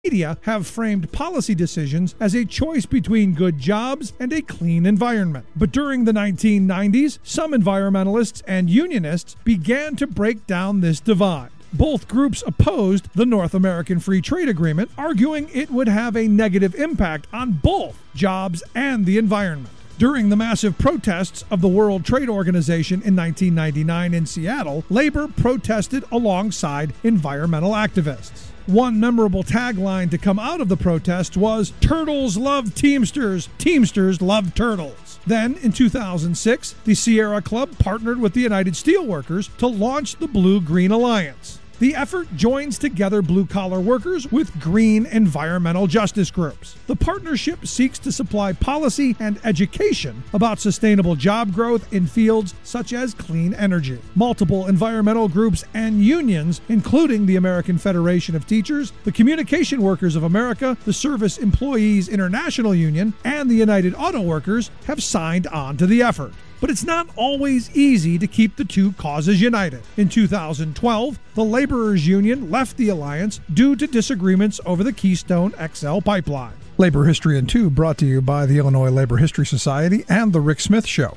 media have framed policy decisions as a choice between good jobs and a clean environment. But during the 1990s, some environmentalists and unionists began to break down this divide. Both groups opposed the North American Free Trade Agreement, arguing it would have a negative impact on both jobs and the environment. During the massive protests of the World Trade Organization in 1999 in Seattle, labor protested alongside environmental activists. One memorable tagline to come out of the protest was, "Turtles love Teamsters, Teamsters love turtles." Then, in 2006, the Sierra Club partnered with the United Steelworkers to launch the Blue-Green Alliance. The effort joins together blue-collar workers with green environmental justice groups. The partnership seeks to supply policy and education about sustainable job growth in fields such as clean energy. Multiple environmental groups and unions, including the American Federation of Teachers, the Communication Workers of America, the Service Employees International Union, and the United Auto Workers, have signed on to the effort. But it's not always easy to keep the two causes united. In 2012, the Laborers Union left the alliance due to disagreements over the Keystone XL pipeline. Labor History in 2 brought to you by the Illinois Labor History Society and The Rick Smith Show.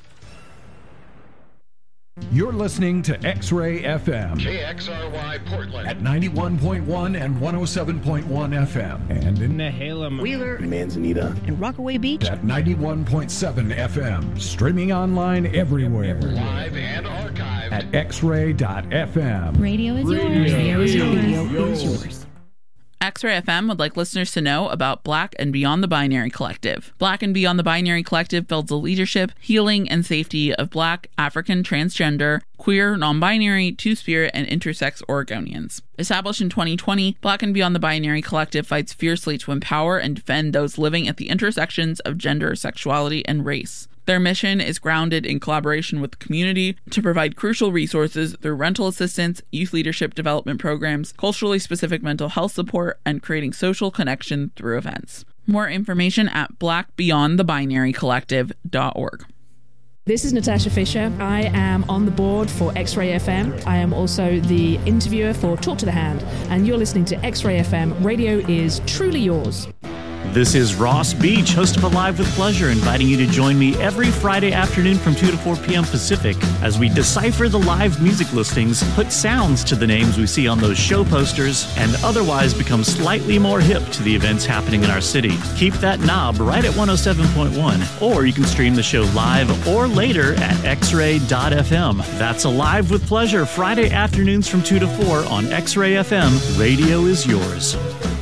You're listening to X-Ray FM. KXRY Portland. At 91.1 and 107.1 FM. And in Nehalem, Wheeler, Manzanita, and Rockaway Beach. At 91.7 FM. Streaming online everywhere. Live and archived. At xray.fm. Radio is yours. Radio is yours. Radio is yours. X-Ray FM would like listeners to know about Black and Beyond the Binary Collective. Black and Beyond the Binary Collective builds the leadership, healing, and safety of Black, African, transgender, queer, non-binary, two-spirit, and intersex Oregonians. Established in 2020, Black and Beyond the Binary Collective fights fiercely to empower and defend those living at the intersections of gender, sexuality, and race. Their mission is grounded in collaboration with the community to provide crucial resources through rental assistance, youth leadership development programs, culturally specific mental health support, and creating social connection through events. More information at blackbeyondthebinarycollective.org. This is Natasha Fisher. I am on the board for X-Ray FM. I am also the interviewer for Talk to the Hand, and you're listening to X-Ray FM. Radio is truly yours. This is Ross Beach, host of Alive with Pleasure, inviting you to join me every Friday afternoon from 2 to 4 p.m. Pacific as we decipher the live music listings, put sounds to the names we see on those show posters, and otherwise become slightly more hip to the events happening in our city. Keep that knob right at 107.1, or you can stream the show live or later at xray.fm. That's Alive with Pleasure, Friday afternoons from 2 to 4 on X-Ray FM. Radio is yours.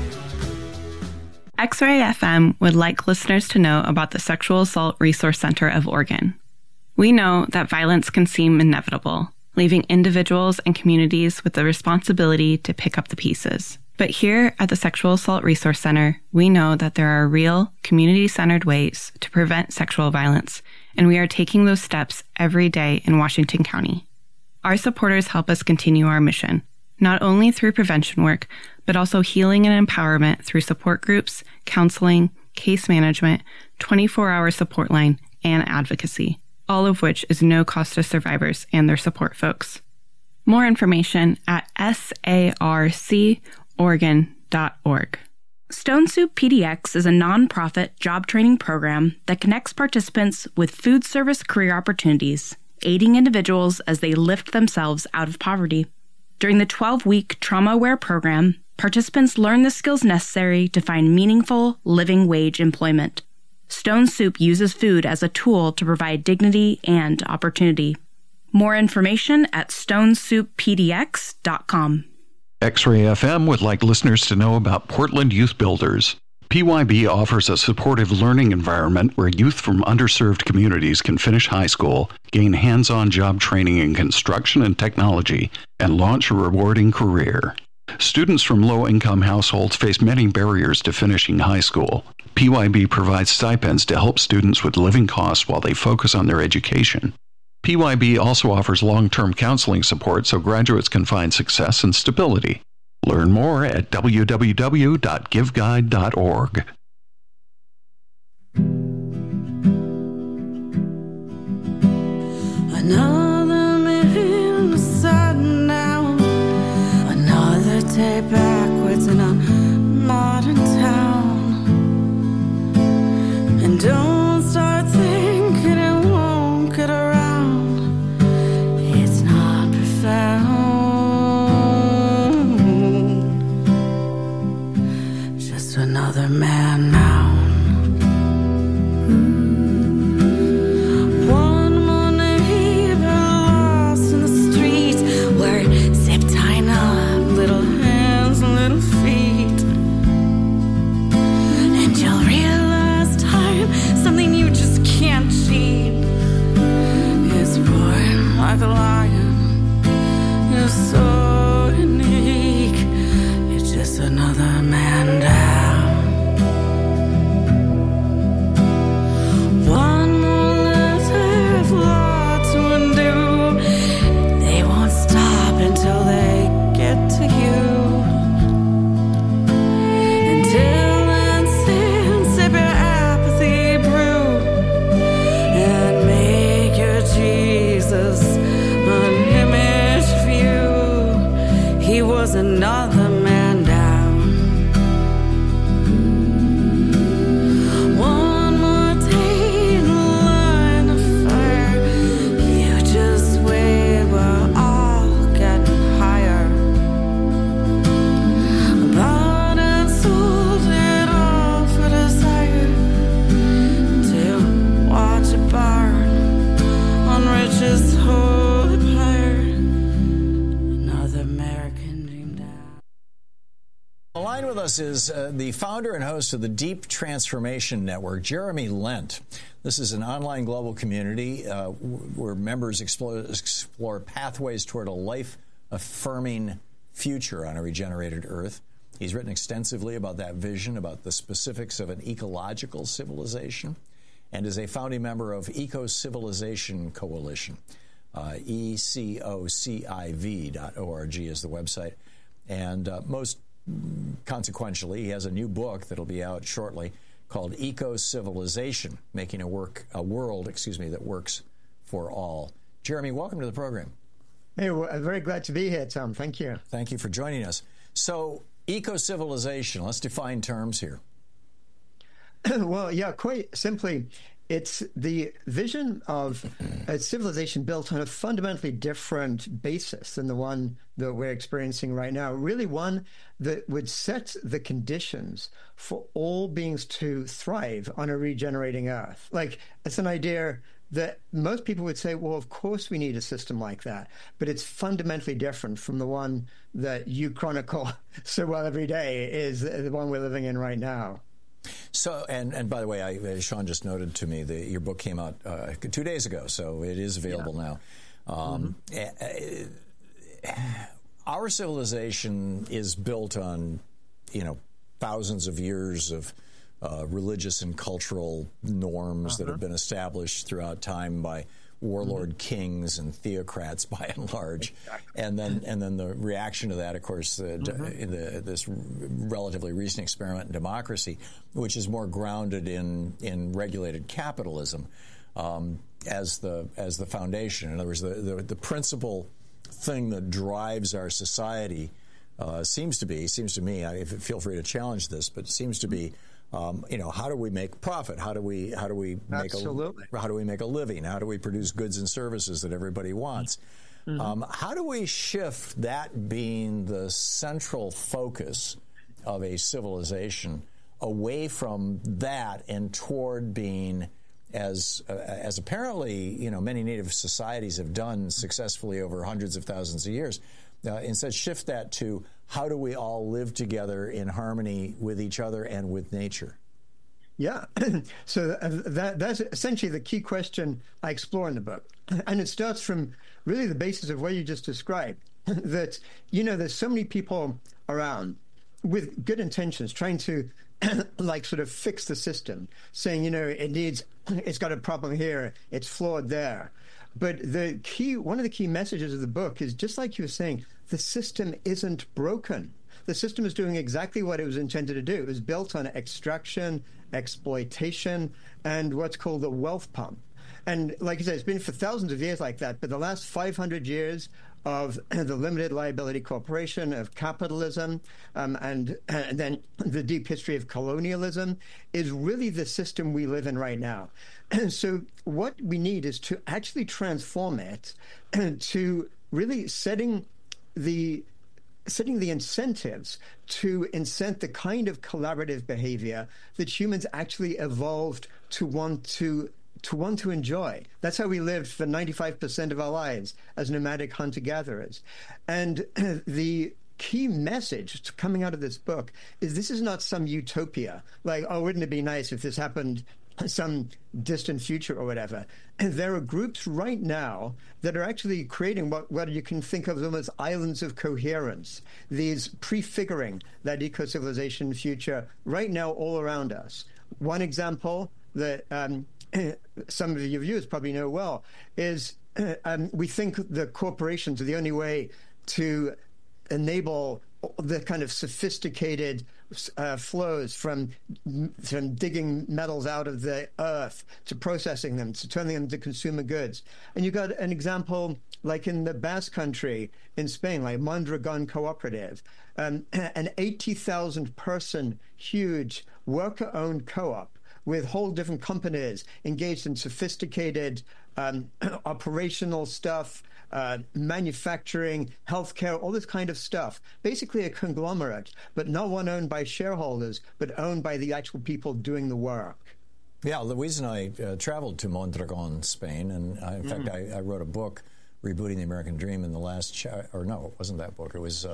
X-Ray FM would like listeners to know about the Sexual Assault Resource Center of Oregon. We know that violence can seem inevitable, leaving individuals and communities with the responsibility to pick up the pieces. But here at the Sexual Assault Resource Center, we know that there are real, community-centered ways to prevent sexual violence, and we are taking those steps every day in Washington County. Our supporters help us continue our mission, not only through prevention work, but also healing and empowerment through support groups, counseling, case management, 24-hour support line, and advocacy, all of which is no cost to survivors and their support folks. More information at sarcoregon.org. Stone Soup PDX is a nonprofit job training program that connects participants with food service career opportunities, aiding individuals as they lift themselves out of poverty. During the 12-week trauma-aware program, participants learn the skills necessary to find meaningful, living wage employment. Stone Soup uses food as a tool to provide dignity and opportunity. More information at stonesouppdx.com. X-Ray FM would like listeners to know about Portland Youth Builders. PYB offers a supportive learning environment where youth from underserved communities can finish high school, gain hands-on job training in construction and technology, and launch a rewarding career. Students from low-income households face many barriers to finishing high school. PYB provides stipends to help students with living costs while they focus on their education. PYB also offers long-term counseling support so graduates can find success and stability. Learn more at www.giveguide.org. Another minute sudden now, another day backwards in a modern just another man now. One more neighbor lost in the street, where zip tying up little hands and little feet. And you'll realize time, something you just can't cheat, is born like a lion. You're so unique. You're just another man down. One more letter of law to undo. They won't stop until they get to you. Until then, sip your apathy brew and make your Jesus an image view. He was another man down. One more day in the line of fire. You just wait, we're all getting higher. Bought and sold it all for desire, to watch it burn on riches holy pyre. Another American dream down. On the line with us is the founder and host of the Deep Transformation Network, Jeremy Lent. This is an online global community where members explore pathways toward a life-affirming future on a regenerated Earth. He's written extensively about that vision, about the specifics of an ecological civilization, and is a founding member of Eco-Civilization Coalition. ECOCIV.org is the website. And most consequentially, he has a new book that'll be out shortly called Eco-Civilization, making a world that works for all. Jeremy, welcome to the program. Hey, well, I'm very glad to be here, Tom. Thank you. Thank you for joining us. So, eco-civilization, let's define terms here. Well, yeah, quite simply, it's the vision of a civilization built on a fundamentally different basis than the one that we're experiencing right now. Really one that would set the conditions for all beings to thrive on a regenerating Earth. Like, it's an idea that most people would say, well, of course we need a system like that, but it's fundamentally different from the one that you chronicle so well every day, is the one we're living in right now. So, and by the way, Sean just noted to me that your book came out 2 days ago, so it is available now. Our civilization is built on, thousands of years of religious and cultural norms that have been established throughout time by warlord kings and theocrats by and large. Exactly. And then the reaction to that, of course, this relatively recent experiment in democracy, which is more grounded in regulated capitalism as the foundation. In other words, the principal thing that drives our society seems to me, feel free to challenge this, but it seems to be how do we make profit? How do we make a living? How do we produce goods and services that everybody wants? How do we shift that being the central focus of a civilization away from that and toward being, as apparently many native societies have done successfully over hundreds of thousands of years, instead shift that to how do we all live together in harmony with each other and with nature? Yeah, so that's essentially the key question I explore in the book. And it starts from really the basis of what you just described, that, there's so many people around with good intentions trying to sort of fix the system, saying, it's got a problem here, it's flawed there. But one of the key messages of the book is, just like you were saying, the system isn't broken. The system is doing exactly what it was intended to do. It was built on extraction, exploitation, and what's called the wealth pump. And like you said, it's been for thousands of years like that. But the last 500 years of the limited liability corporation, of capitalism, and then the deep history of colonialism is really the system we live in right now. So what we need is to actually transform it to really setting the setting the incentives to incent the kind of collaborative behavior that humans actually evolved to want to enjoy. That's how we lived for 95% of our lives as nomadic hunter-gatherers. And the key message coming out of this book is this is not some utopia, like, oh, wouldn't it be nice if this happened some distant future or whatever. And there are groups right now that are actually creating what you can think of them as islands of coherence, these prefiguring that eco-civilization future right now all around us. One example that some of your viewers probably know well is we think the corporations are the only way to enable the kind of sophisticated flows from digging metals out of the earth to processing them, to turning them into consumer goods. And you got an example like in the Basque Country in Spain, like Mondragon Cooperative, an 80,000 person huge worker-owned co-op with whole different companies engaged in sophisticated operational stuff, manufacturing, healthcare, all this kind of stuff. Basically a conglomerate, but not one owned by shareholders, but owned by the actual people doing the work. Yeah, Louise and I traveled to Mondragon, Spain, and in fact, I wrote a book, Rebooting the American Dream, in the last or no, it wasn't that book. It was,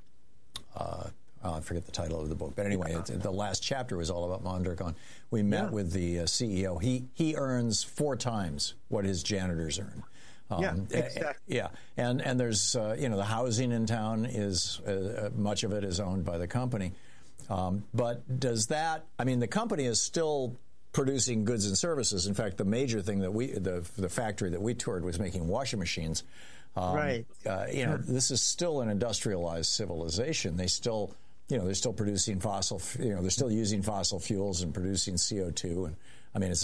I forget the title of the book. But anyway, the last chapter was all about Mondragon. We met with the CEO. He earns 4 times what his janitors earn. Exactly. Yeah, and there's the housing in town is much of it is owned by the company, but does that? I mean, the company is still producing goods and services. In fact, the major thing that the factory that we toured was making washing machines. Right. This is still an industrialized civilization. They still. They're still producing they're still using fossil fuels and producing CO2, and I mean,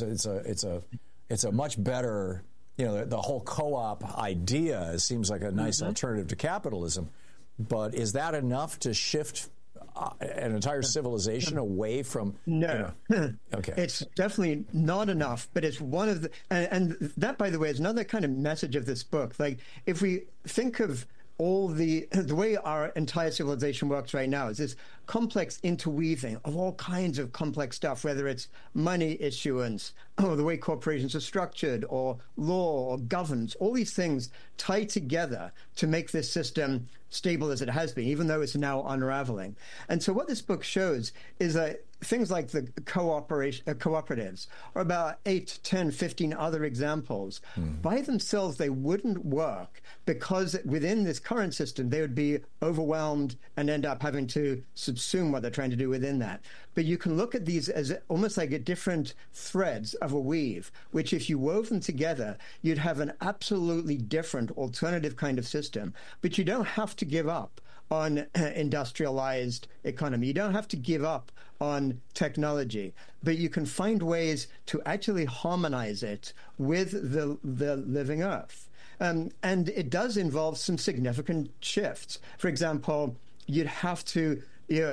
it's a much better. The whole co-op idea seems like a nice alternative to capitalism, but is that enough to shift an entire civilization away from? No. Okay. It's definitely not enough, but it's one of the, and that, by the way, is another kind of message of this book. Like, if we think of all the way our entire civilization works right now is this complex interweaving of all kinds of complex stuff, whether it's money issuance or the way corporations are structured or law or governance, all these things tie together to make this system stable as it has been, even though it's now unraveling. And so what this book shows is that things like the cooperatives, or about 8, 10, 15 other examples, by themselves they wouldn't work because within this current system they would be overwhelmed and end up having to subsume what they're trying to do within that. But you can look at these as almost like different threads of a weave, which if you wove them together, you'd have an absolutely different alternative kind of system. But you don't have to give up on industrialized economy. You don't have to give up on technology, but you can find ways to actually harmonize it with the living earth. And it does involve some significant shifts. For example, you'd have to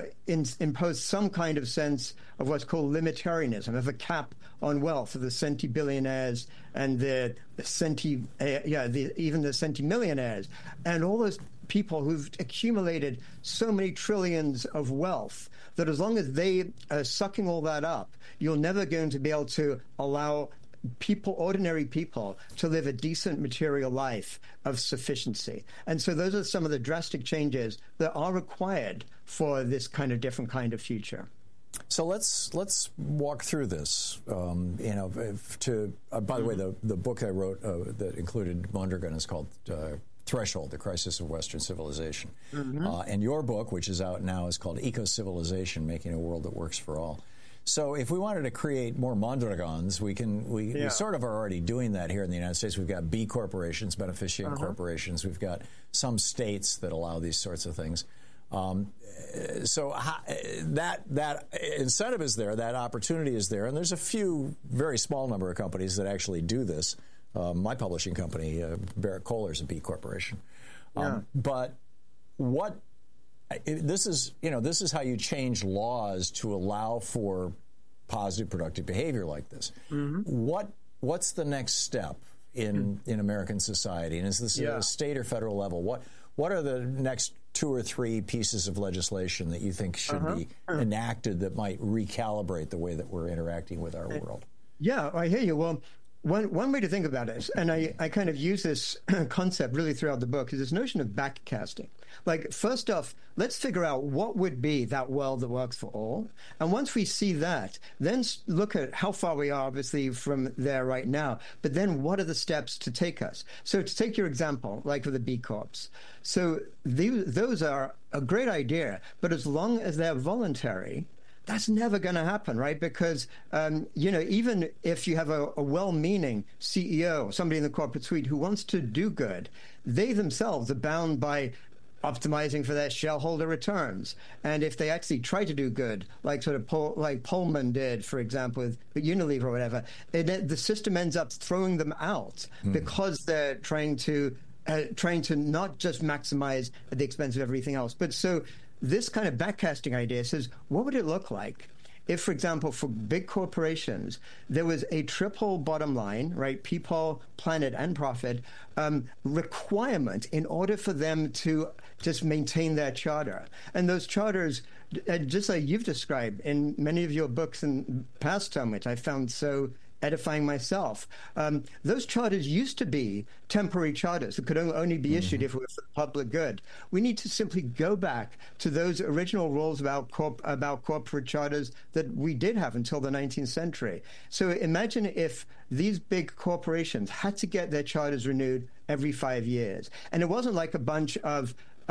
impose some kind of sense of what's called limitarianism, of a cap on wealth of the centibillionaires and even the centimillionaires, and all those people who've accumulated so many trillions of wealth that as long as they are sucking all that up, you're never going to be able to allow ordinary people, to live a decent material life of sufficiency. And so those are some of the drastic changes that are required for this kind of different kind of future. So let's walk through this. By the way, the book I wrote that included Mondragon is called Threshold: The Crisis of Western Civilization. And your book, which is out now, is called Eco-Civilization: Making a World That Works for All. So if we wanted to create more Mondragons, we sort of are already doing that here in the United States. We've got B corporations, beneficient corporations. We've got some states that allow these sorts of things. So that incentive is there, that opportunity is there, and there's a few very small number of companies that actually do this. My publishing company, Barrett Kohler, is a B corporation. But this is how you change laws to allow for positive, productive behavior like this. What's the next step in American society? And is this at a state or federal level? What are the next 2 or 3 pieces of legislation that you think should be enacted that might recalibrate the way that we're interacting with our world. Yeah, I hear you. Well, one way to think about it, and I kind of use this concept really throughout the book, is this notion of backcasting. Like, first off, let's figure out what would be that world that works for all. And once we see that, then look at how far we are, obviously, from there right now. But then what are the steps to take us? So to take your example, like with the B Corps. So those are a great idea, but as long as they're voluntary, that's never going to happen, right? Because, even if you have a well-meaning CEO, somebody in the corporate suite who wants to do good, they themselves are bound by optimizing for their shareholder returns. And if they actually try to do good, like like Pullman did, for example, with Unilever or whatever, the system ends up throwing them out because they're trying to not just maximize at the expense of everything else. But so this kind of backcasting idea says, what would it look like if, for example, for big corporations, there was a triple bottom line, right, people, planet, and profit, requirement in order for them to just maintain their charter. And those charters, just like you've described in many of your books in past time, which I found so edifying myself. Those charters used to be temporary charters that could only be issued if it were for the public good. We need to simply go back to those original rules about corporate charters that we did have until the 19th century. So imagine if these big corporations had to get their charters renewed every 5 years. And it wasn't like a bunch of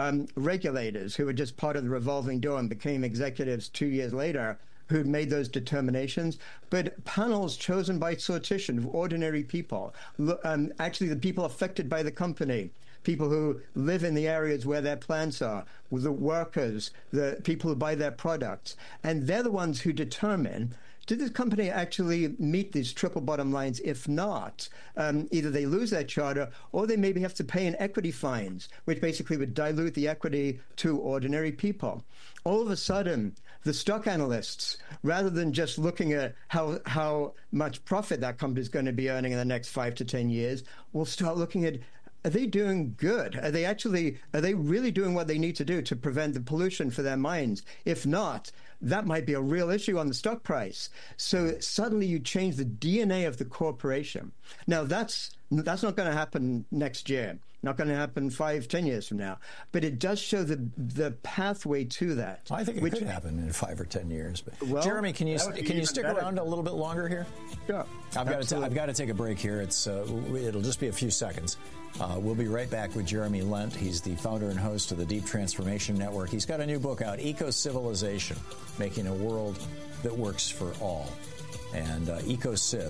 regulators who were just part of the revolving door and became executives 2 years later who made those determinations, but panels chosen by sortition of ordinary people, actually the people affected by the company, people who live in the areas where their plants are, the workers, the people who buy their products. And they're the ones who determine, did this company actually meet these triple bottom lines? If not, either they lose their charter or they maybe have to pay in equity fines, which basically would dilute the equity to ordinary people. All of a sudden, the stock analysts, rather than just looking at how much profit that company is going to be earning in the next 5 to 10 years, will start looking at, are they doing good? Are they really doing what they need to do to prevent the pollution for their mines? If not, that might be a real issue on the stock price. So suddenly you change the DNA of the corporation. Now that's not going to happen next year. Not going to happen 5, 10 years from now. But it does show the pathway to that. I think it could happen in 5 or 10 years. But Jeremy, can you stick around a little bit longer here? Sure. I've got to take a break here. It'll just be a few seconds. We'll be right back with Jeremy Lent. He's the founder and host of the Deep Transformation Network. He's got a new book out, Eco-Civilization, Making a World That Works for All. And EcoCiv,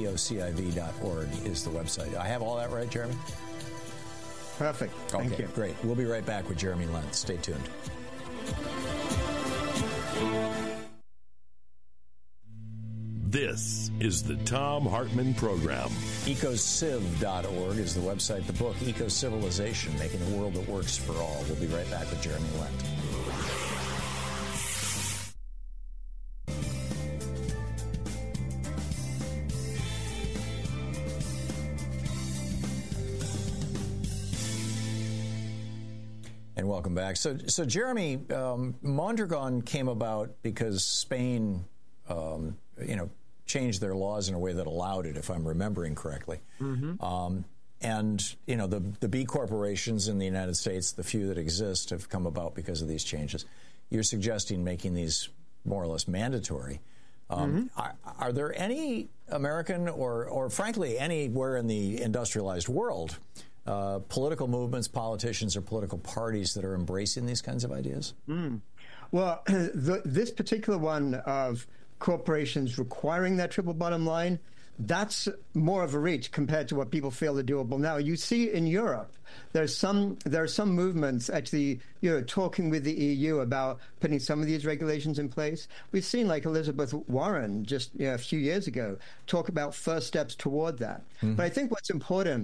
ECOCIV.org is the website. I have all that right, Jeremy? Perfect. Thank you. Great. We'll be right back with Jeremy Lent. Stay tuned. This is the Thom Hartmann Program. EcoCiv.org is the website. The book, Eco-Civilization, Making a World That Works for All. We'll be right back with Jeremy Lent. And welcome back. So Jeremy, Mondragon came about because Spain, changed their laws in a way that allowed it, if I'm remembering correctly. And the B corporations in the United States, the few that exist, have come about because of these changes. You're suggesting making these more or less mandatory. Are there any American or frankly anywhere in the industrialized world political movements, politicians, or political parties that are embracing these kinds of ideas? Well, this particular one of corporations requiring that triple bottom line, that's more of a reach compared to what people feel are doable now. You see in Europe, there are some movements actually, talking with the EU about putting some of these regulations in place. We've seen like Elizabeth Warren just a few years ago talk about first steps toward that. But I think what's important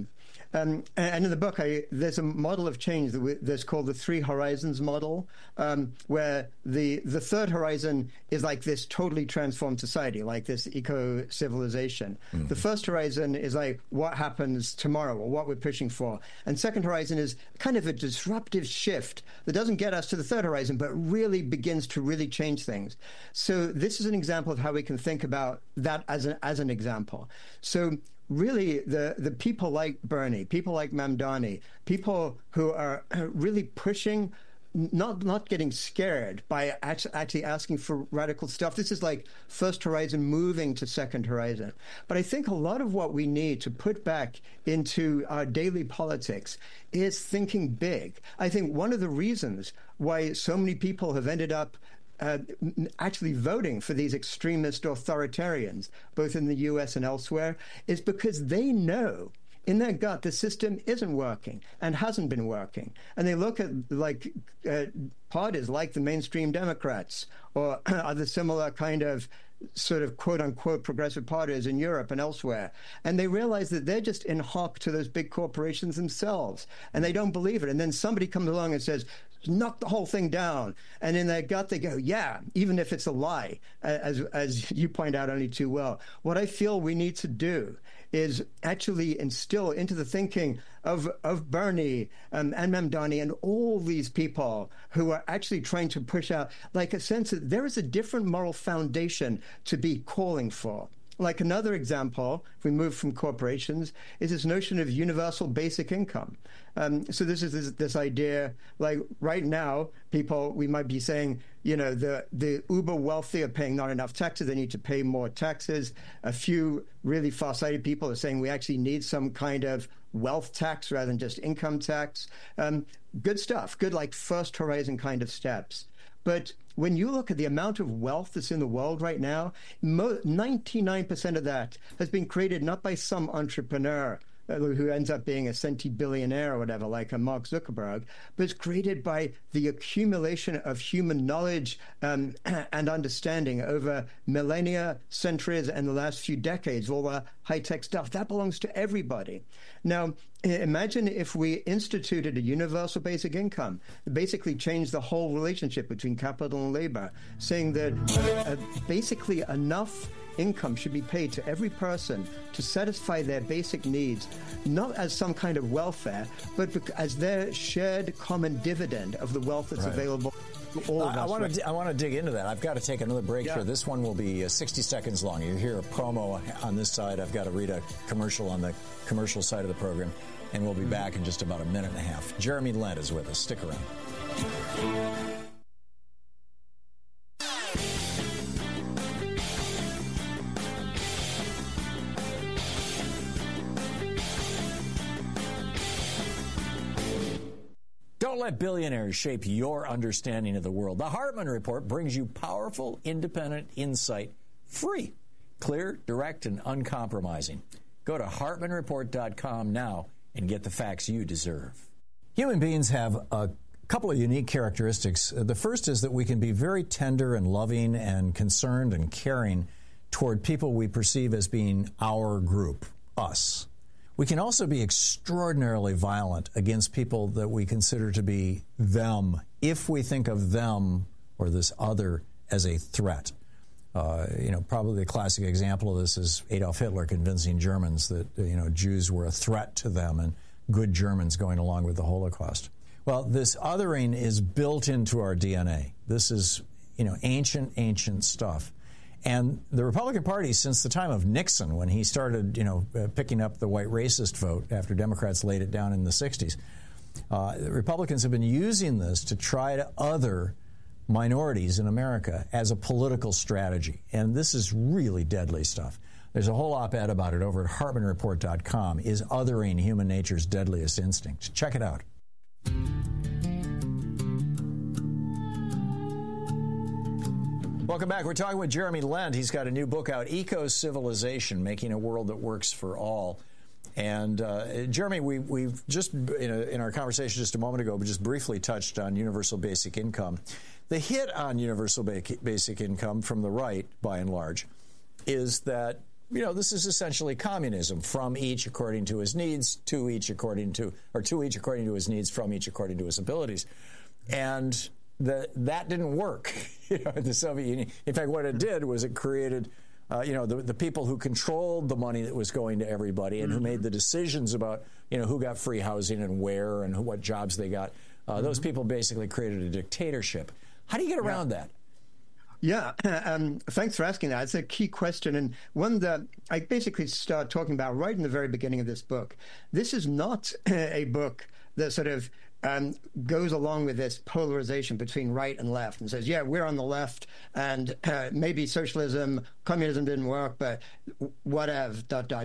And in the book, there's a model of change that's called the Three Horizons model, where the third horizon is like this totally transformed society, like this eco-civilization. Mm-hmm. The first horizon is like what happens tomorrow or what we're pushing for. And second horizon is kind of a disruptive shift that doesn't get us to the third horizon, but really begins to really change things. So this is an example of how we can think about that as an example. So really, the people like Bernie, people like Mamdani, people who are really pushing, not getting scared by actually asking for radical stuff. This is like first horizon moving to second horizon. But I think a lot of what we need to put back into our daily politics is thinking big. I think one of the reasons why so many people have ended up actually voting for these extremist authoritarians, both in the US and elsewhere, is because they know in their gut the system isn't working and hasn't been working. And they look at parties like the mainstream Democrats or other similar kind of sort of quote-unquote progressive parties in Europe and elsewhere, and they realize that they're just in hock to those big corporations themselves, and they don't believe it. And then somebody comes along and says, knock the whole thing down. And in their gut, they go, yeah, even if it's a lie, as you point out only too well. What I feel we need to do is actually instill into the thinking of Bernie and Mamdani and all these people who are actually trying to push out like a sense that there is a different moral foundation to be calling for. Like another example, if we move from corporations, is this notion of universal basic income. So this is this idea, like right now, people, we might be saying, you know, the uber wealthy are paying not enough taxes, they need to pay more taxes. A few really far-sighted people are saying we actually need some kind of wealth tax rather than just income tax. Good stuff, good like first horizon kind of steps. But when you look at the amount of wealth that's in the world right now, 99% of that has been created not by some entrepreneur who ends up being a centibillionaire or whatever, like a Mark Zuckerberg, but it's created by the accumulation of human knowledge and understanding over millennia, centuries, and the last few decades, all the high-tech stuff. That belongs to everybody. Now, imagine if we instituted a universal basic income, basically changed the whole relationship between capital and labor, saying that basically enough income should be paid to every person to satisfy their basic needs, not as some kind of welfare, but as their shared common dividend of the wealth that's available to all of us. I want to dig into that. I've got to take another break here. This one will be 60 seconds long. You hear a promo on this side. I've got to read a commercial on the commercial side of the program, and we'll be back in just about a minute and a half. Jeremy Lent is with us. Stick around. Don't let billionaires shape your understanding of the world. The Hartman Report brings you powerful, independent insight, free, clear, direct, and uncompromising. Go to hartmanreport.com now and get the facts you deserve. Human beings have a couple of unique characteristics. The first is that we can be very tender and loving and concerned and caring toward people we perceive as being our group, us. We can also be extraordinarily violent against people that we consider to be them, if we think of them or this other as a threat. Probably the classic example of this is Adolf Hitler convincing Germans that, Jews were a threat to them and good Germans going along with the Holocaust. Well, this othering is built into our DNA. This is, ancient stuff. And the Republican Party, since the time of Nixon, when he started, picking up the white racist vote after Democrats laid it down in the 60s, the Republicans have been using this to try to other minorities in America as a political strategy. And this is really deadly stuff. There's a whole op-ed about it over at hartmanreport.com. Is othering human nature's deadliest instinct? Check it out. Welcome back. We're talking with Jeremy Lent. He's got a new book out, Eco-Civilization, Making a World That Works for All. And Jeremy, we've just, in our conversation just a moment ago, we just briefly touched on universal basic income. The hit on universal basic income from the right, by and large, is that this is essentially communism, from each according to his needs, to each according to his needs, from each according to his abilities. And that didn't work, the Soviet Union. In fact, what it did was it created, the people who controlled the money that was going to everybody and who made the decisions about, who got free housing and where and what jobs they got. Those people basically created a dictatorship. How do you get around that? Yeah, thanks for asking that. It's a key question, and one that I basically start talking about right in the very beginning of this book. This is not a book that sort of goes along with this polarization between right and left and says, yeah, we're on the left, and maybe socialism, communism didn't work, but whatever, ...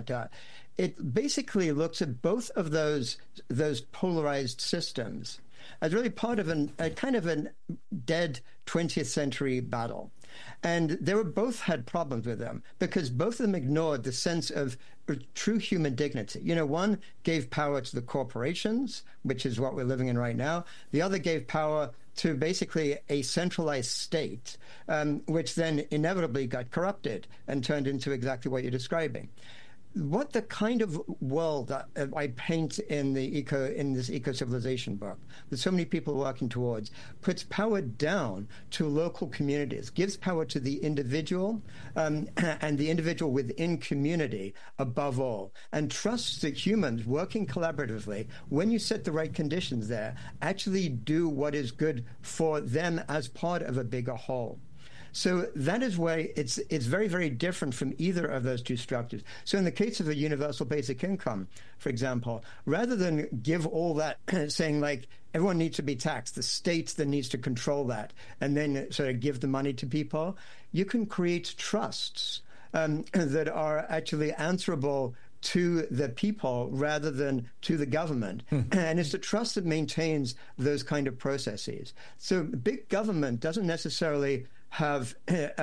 It basically looks at both of those polarized systems as really part of a kind of a dead 20th century battle. And they were both had problems with them because both of them ignored the sense of true human dignity. One gave power to the corporations, which is what we're living in right now. The other gave power to basically a centralized state, which then inevitably got corrupted and turned into exactly what you're describing. What the kind of world that I paint in this eco-civilization book that so many people are working towards puts power down to local communities, gives power to the individual and the individual within community above all, and trusts that humans working collaboratively, when you set the right conditions there, actually do what is good for them as part of a bigger whole. So that is why it's very, very different from either of those two structures. So in the case of a universal basic income, for example, rather than give all that, saying like everyone needs to be taxed, the state then needs to control that, and then sort of give the money to people, you can create trusts that are actually answerable to the people rather than to the government. And it's the trust that maintains those kind of processes. So big government doesn't necessarily have,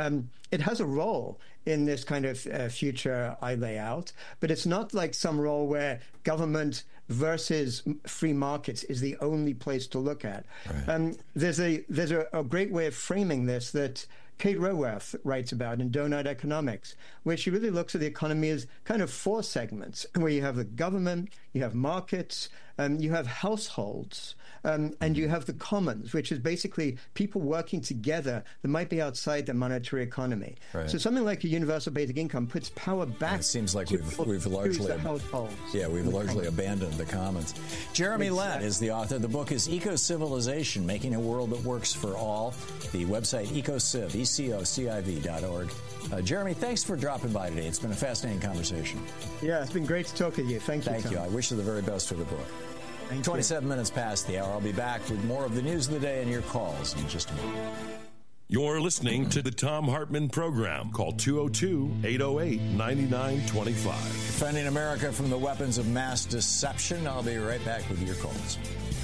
it has a role in this kind of future I lay out, but it's not like some role where government versus free markets is the only place to look at. Right. There's a great way of framing this that Kate Raworth writes about in Donut Economics, where she really looks at the economy as kind of four segments, where you have the government, you have markets, you have households, and you have the commons, which is basically people working together that might be outside the monetary economy. Right. So something like a universal basic income puts power back. It seems like we've largely abandoned the commons. Jeremy Lent is the author. The book is Eco-Civilization, Making a World That Works for All. The website ecociv, ECOCIV.org. Jeremy, thanks for dropping by today. It's been a fascinating conversation. Yeah, it's been great to talk with you. Thank you. Thank you. I wish you the very best for the book. 27 minutes past the hour. I'll be back with more of the news of the day and your calls in just a moment. You're listening to the Thom Hartmann Program. Call 202-808-9925. Defending America from the weapons of mass deception. I'll be right back with your calls.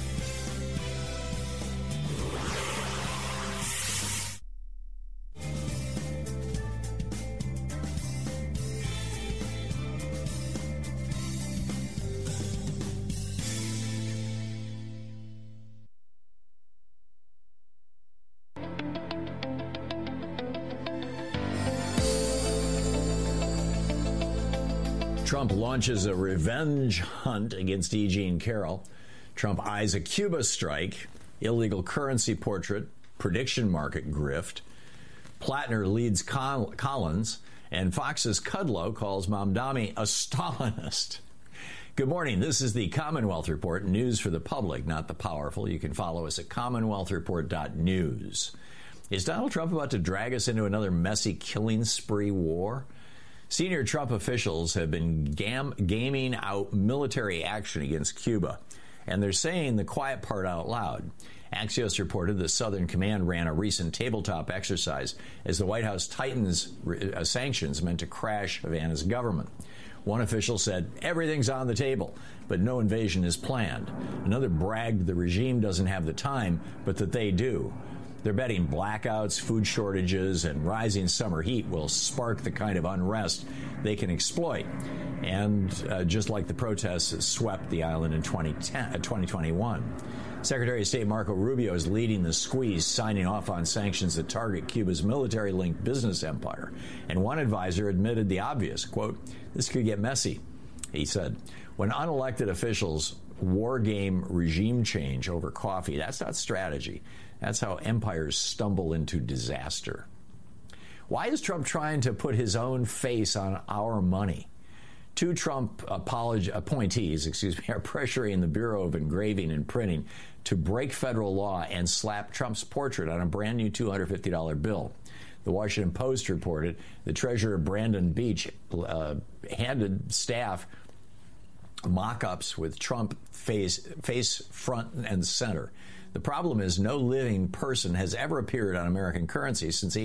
Trump launches a revenge hunt against E. Jean Carroll. Trump eyes a Cuba strike, illegal currency portrait, prediction market grift. Plattner leads Collins, and Fox's Kudlow calls Mamdani a Stalinist. Good morning. This is the Commonwealth Report, news for the public, not the powerful. You can follow us at commonwealthreport.news. Is Donald Trump about to drag us into another messy killing spree war? Senior Trump officials have been gaming out military action against Cuba, and they're saying the quiet part out loud. Axios reported the Southern Command ran a recent tabletop exercise as the White House tightens sanctions meant to crash Havana's government. One official said, everything's on the table, but no invasion is planned. Another bragged the regime doesn't have the time, but that they do. They're betting blackouts, food shortages, and rising summer heat will spark the kind of unrest they can exploit. And just like the protests that swept the island in 2021. Secretary of State Marco Rubio is leading the squeeze, signing off on sanctions that target Cuba's military-linked business empire. And one advisor admitted the obvious, quote, "This could get messy," he said. When unelected officials war game regime change over coffee, that's not strategy. That's how empires stumble into disaster. Why is Trump trying to put his own face on our money? Two Trump appointees, are pressuring the Bureau of Engraving and Printing to break federal law and slap Trump's portrait on a brand new $250 bill. The Washington Post reported the Treasurer Brandon Beach handed staff mock-ups with Trump face front and center. The problem is no living person has ever appeared on American currency since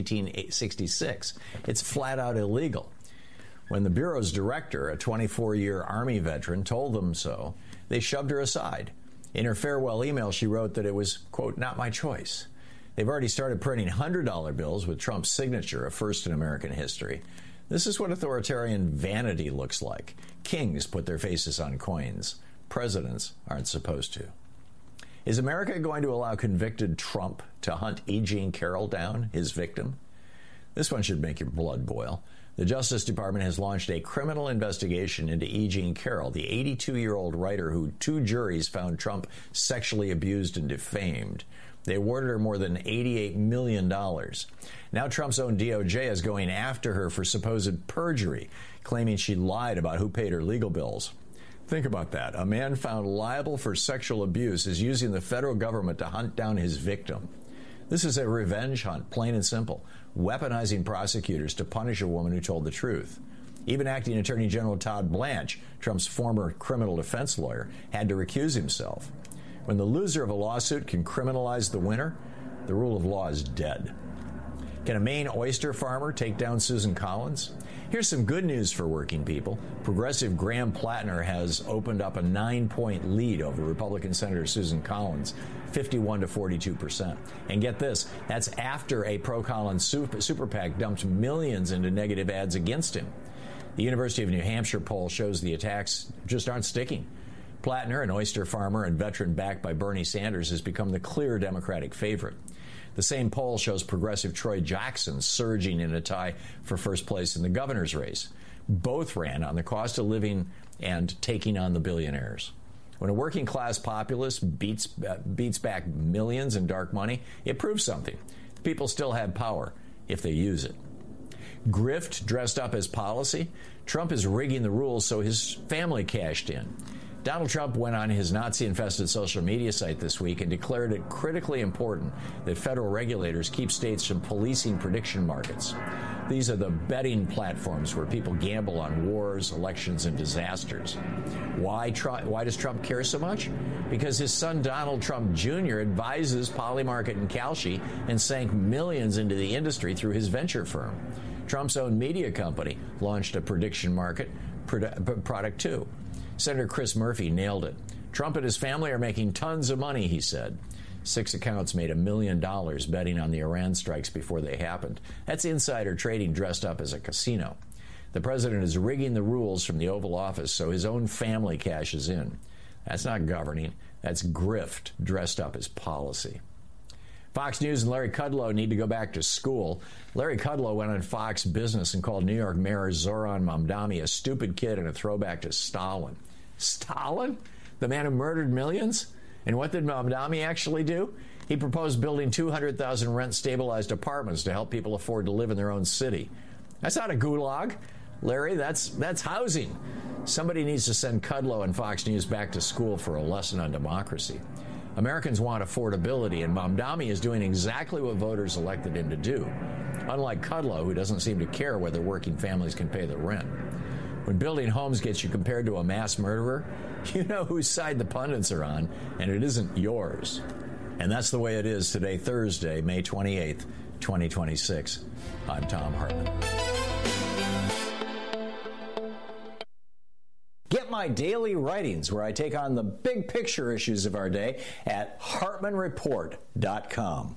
1866. It's flat out illegal. When the Bureau's director, a 24-year Army veteran, told them so, they shoved her aside. In her farewell email, she wrote that it was, quote, "not my choice." They've already started printing $100 bills with Trump's signature, a first in American history. This is what authoritarian vanity looks like. Kings put their faces on coins. Presidents aren't supposed to. Is America going to allow convicted Trump to hunt E. Jean Carroll down, his victim? This one should make your blood boil. The Justice Department has launched a criminal investigation into E. Jean Carroll, the 82-year-old writer who two juries found Trump sexually abused and defamed. They awarded her more than $88 million. Now Trump's own DOJ is going after her for supposed perjury, claiming she lied about who paid her legal bills. Think about that. A man found liable for sexual abuse is using the federal government to hunt down his victim. This is a revenge hunt, plain and simple, weaponizing prosecutors to punish a woman who told the truth. Even Acting Attorney General Todd Blanche, Trump's former criminal defense lawyer, had to recuse himself. When the loser of a lawsuit can criminalize the winner, the rule of law is dead. Can a Maine oyster farmer take down Susan Collins? Here's some good news for working people. Progressive Graham Plattner has opened up a 9-point lead over Republican Senator Susan Collins, 51 to 42%. And get this, that's after a pro-Collins super PAC dumped millions into negative ads against him. The University of New Hampshire poll shows the attacks just aren't sticking. Plattner, an oyster farmer and veteran backed by Bernie Sanders, has become the clear Democratic favorite. The same poll shows progressive Troy Jackson surging in a tie for first place in the governor's race. Both ran on the cost of living and taking on the billionaires. When a working class populace beats back millions in dark money, it proves something. People still have power if they use it. Grift dressed up as policy. Trump is rigging the rules so his family cashed in. Donald Trump went on his Nazi-infested social media site this week and declared it critically important that federal regulators keep states from policing prediction markets. These are the betting platforms where people gamble on wars, elections, and disasters. Why does Trump care so much? Because his son Donald Trump Jr. advises Polymarket and Kalshi and sank millions into the industry through his venture firm. Trump's own media company launched a prediction market product too. Senator Chris Murphy nailed it. Trump and his family are making tons of money, he said. 6 accounts made $1 million betting on the Iran strikes before they happened. That's insider trading dressed up as a casino. The president is rigging the rules from the Oval Office so his own family cashes in. That's not governing. That's grift dressed up as policy. Fox News and Larry Kudlow need to go back to school. Larry Kudlow went on Fox Business and called New York Mayor Zoran Mamdani a stupid kid and a throwback to Stalin. Stalin? The man who murdered millions? And what did Mamdani actually do? He proposed building 200,000 rent-stabilized apartments to help people afford to live in their own city. That's not a gulag, Larry. That's housing. Somebody needs to send Kudlow and Fox News back to school for a lesson on democracy. Americans want affordability, and Mamdani is doing exactly what voters elected him to do. Unlike Kudlow, who doesn't seem to care whether working families can pay the rent. When building homes gets you compared to a mass murderer, you know whose side the pundits are on, and it isn't yours. And that's the way it is today, Thursday, May 28th, 2026. I'm Thom Hartmann. Get my daily writings where I take on the big picture issues of our day at HartmanReport.com.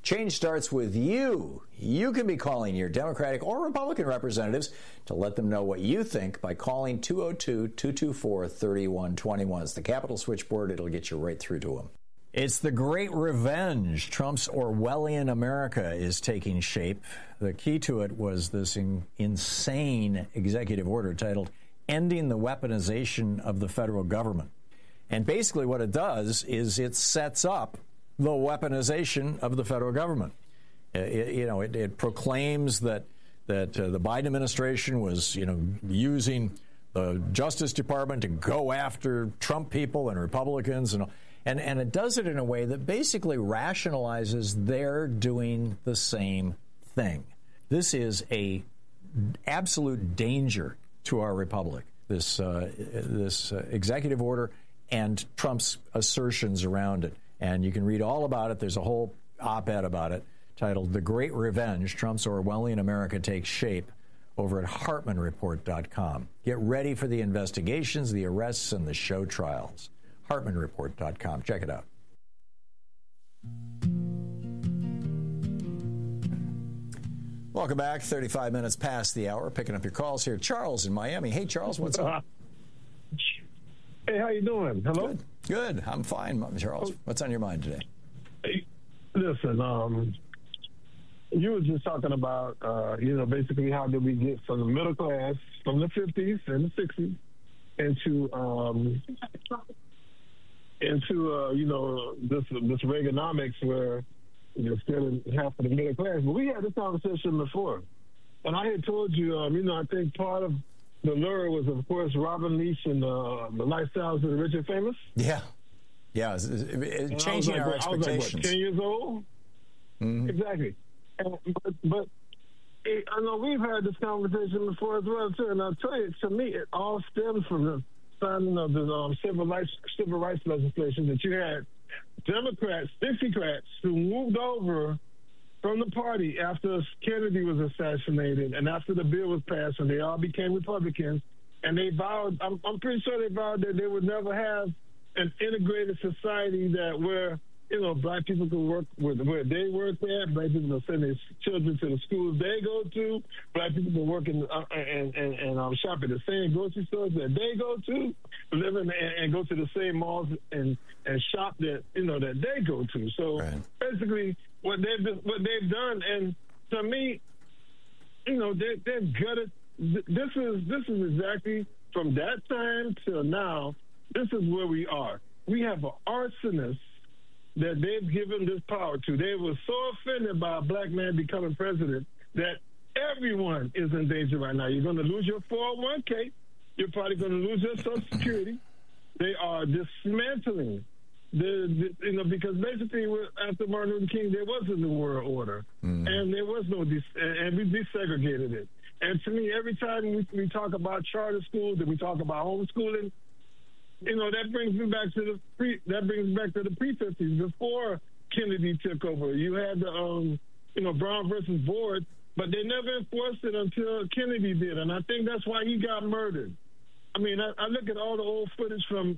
Change starts with you. You can be calling your Democratic or Republican representatives to let them know what you think by calling 202-224-3121. It's the Capitol switchboard. It'll get you right through to them. It's the great revenge. Trump's Orwellian America is taking shape. The key to it was this insane executive order titled Ending the Weaponization of the Federal Government. And basically what it does is it sets up the weaponization of the federal government. It proclaims that the Biden administration was, using the Justice Department to go after Trump people and Republicans, and it does it in a way that basically rationalizes they're doing the same thing. This is a absolute danger to our republic. This executive order and Trump's assertions around it. And you can read all about it. There's a whole op-ed about it titled The Great Revenge, Trump's Orwellian America Takes Shape, over at HartmanReport.com. Get ready for the investigations, the arrests, and the show trials. HartmanReport.com. Check it out. Welcome back. 35 minutes past the hour. Picking up your calls here. Charles in Miami. Hey, Charles, what's up? Hey, how you doing? Hello? Good. I'm fine, Charles. What's on your mind today? Hey, listen, you were just talking about, basically how did we get from the middle class from the 50s and the 60s into this Reaganomics where you're still half of the middle class. But we had this conversation before. And I had told you, I think part of the lure was, of course, Robin Leach and the Lifestyles of the Rich and Famous. Yeah. Changing our expectations. I was 10 years old? Mm-hmm. Exactly. But I know we've had this conversation before as well, too. And I'll tell you, to me, it all stems from the signing of the civil rights legislation that you had Democrats, Dixiecrats, who moved over from the party after Kennedy was assassinated and after the bill was passed, and they all became Republicans. And they vowed, I'm pretty sure they vowed that they would never have an integrated society where black people could work where they work at, black people will send their children to the schools they go to, black people will work and shop at the same grocery stores that they go to, live in and go to the same malls and shop that they go to. So basically, what they've done, and to me, they've gutted. This is exactly from that time till now. This is where we are. We have an arsonist that they've given this power to. They were so offended by a black man becoming president that everyone is in danger right now. You're going to lose your 401k. You're probably going to lose your Social Security. They are dismantling because basically after Martin Luther King, there was a new world order, and there was no and we desegregated it. And to me, every time we talk about charter schools and we talk about homeschooling, that brings me back to the pre-50s, before Kennedy took over. You had the Brown versus Board, but they never enforced it until Kennedy did, and I think that's why he got murdered. I mean, I look at all the old footage from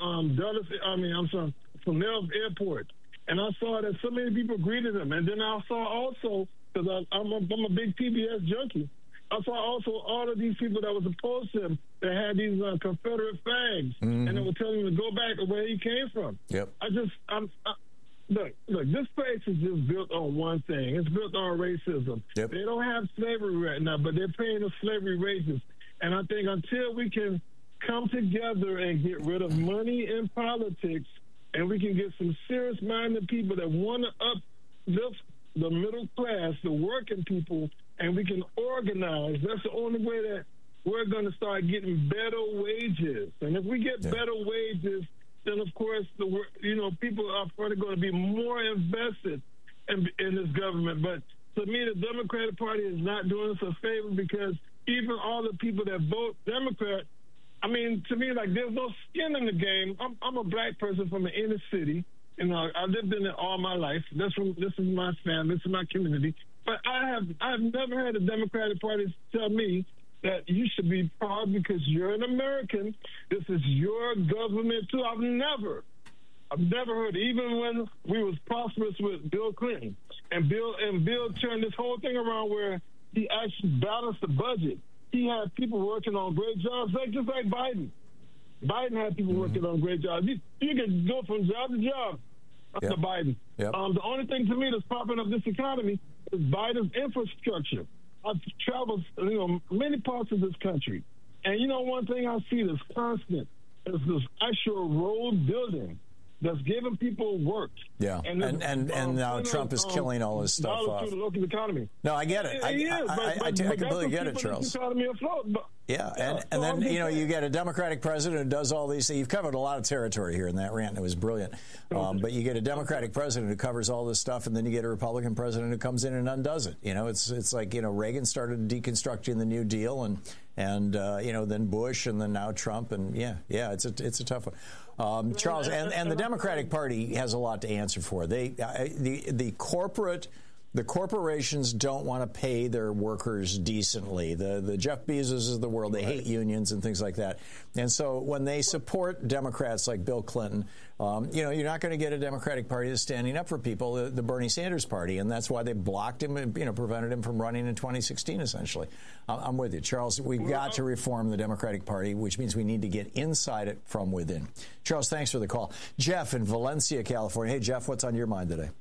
from Nellis Airport, and I saw that so many people greeted him, and then I saw also, because I'm a big PBS junkie, I saw also all of these people that was opposed to him that had these Confederate flags, and they were telling him to go back to where he came from. Yep. Look, this place is just built on one thing. It's built on racism. Yep. They don't have slavery right now, but they're paying the slavery wages. And I think until we can come together and get rid of money in politics, and we can get some serious-minded people that want to uplift the middle class, the working people, and we can organize, that's the only way that we're going to start getting better wages. And if we get better wages, then, of course, people are probably going to be more invested in this government. But to me, the Democratic Party is not doing us a favor, because even all the people that vote Democrat, I mean, to me, like, there's no skin in the game. I'm a black person from the inner city. I lived in it all my life. This is my family. This is my community. But I've never had the Democratic Party tell me that you should be proud because you're an American. This is your government too. I've never heard, even when we was prosperous with Bill Clinton, And Bill turned this whole thing around where he actually balanced the budget. He had people working on great jobs, just like Biden. Biden had people working on great jobs. You can go from job to job under Biden. Yep. The only thing to me that's propping up this economy is Biden's infrastructure. I've traveled, many parts of this country, and one thing I see that's constant is this actual road building that's giving people work. Yeah, and now Trump is killing all this stuff off. To the local economy. No, I get it. I completely get it, Charles. Economy afloat, and then you get a Democratic president who does all these things. You've covered a lot of territory here in that rant. It was brilliant. But you get a Democratic president who covers all this stuff, and then you get a Republican president who comes in and undoes it. It's like Reagan started deconstructing the New Deal, and then Bush, and then now Trump, and it's a tough one. Charles, and the Democratic Party has a lot to answer for. The corporations don't want to pay their workers decently. The Jeff Bezos of the world, they hate unions and things like that. And so when they support Democrats like Bill Clinton, you're not going to get a Democratic Party that's standing up for people, the Bernie Sanders party. And that's why they blocked him and, prevented him from running in 2016, essentially. I'm with you, Charles. We've got to reform the Democratic Party, which means we need to get inside it from within. Charles, thanks for the call. Jeff in Valencia, California. Hey, Jeff, what's on your mind today?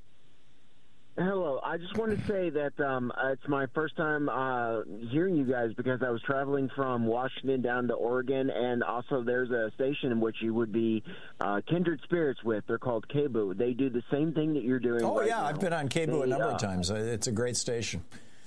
Hello. I just wanted to say that it's my first time hearing you guys because I was traveling from Washington down to Oregon, and also there's a station in which you would be kindred spirits with. They're called KBOO. They do the same thing that you're doing right now. I've been on KBOO a number of times. It's a great station.